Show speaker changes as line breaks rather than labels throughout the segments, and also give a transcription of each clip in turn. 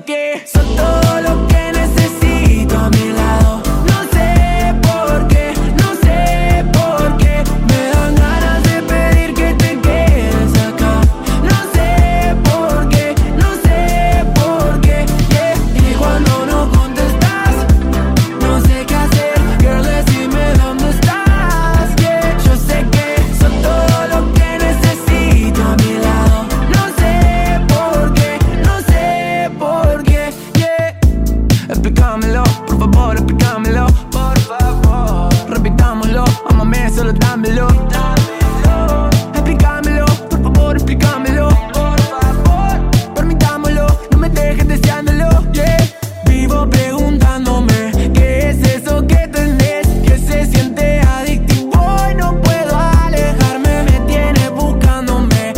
Siento que son todo lo que necesito a mi lado. No sé por qué, no sé por qué me dan ganas de pedir que te quedes acá. No sé por qué, no sé por qué, yeah. Y cuando no contestas, no sé qué hacer. Girl, decime dónde estás, yeah. Yo sé que son todo lo que necesito a mi lado. No sé por qué, no sé por qué, yeah. Explícamelo, por favor, explícamelo, por favor. Repitámoslo, amame, solo dámelo. Explícamelo, por favor, explícamelo, por favor. Permitámoslo, no me dejes deseándolo, yeah. Vivo preguntándome qué es eso que tenés, que se siente adictivo y no puedo alejarme. Me tiene buscándome,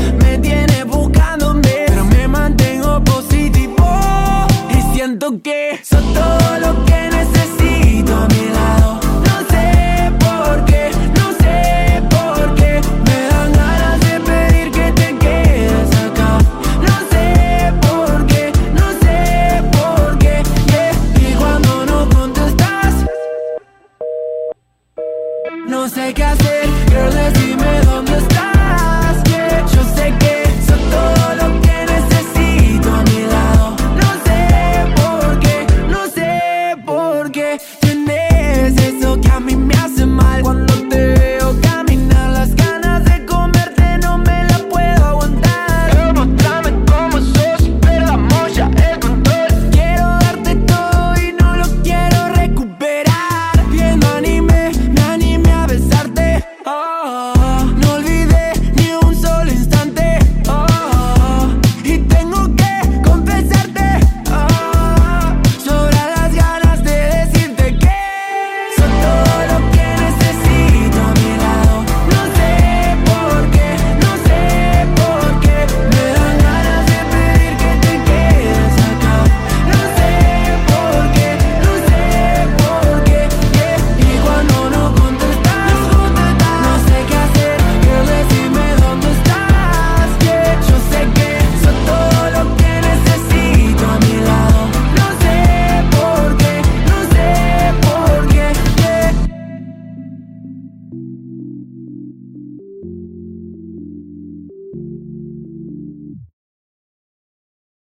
pero me mantengo positivo. Y siento que son todo lo que necesito a mi lado. No sé por qué, no sé por qué me dan ganas de pedir que te quedes acá. No sé por qué, no sé por qué, yeah. Y cuando no contestas, no sé qué hacer.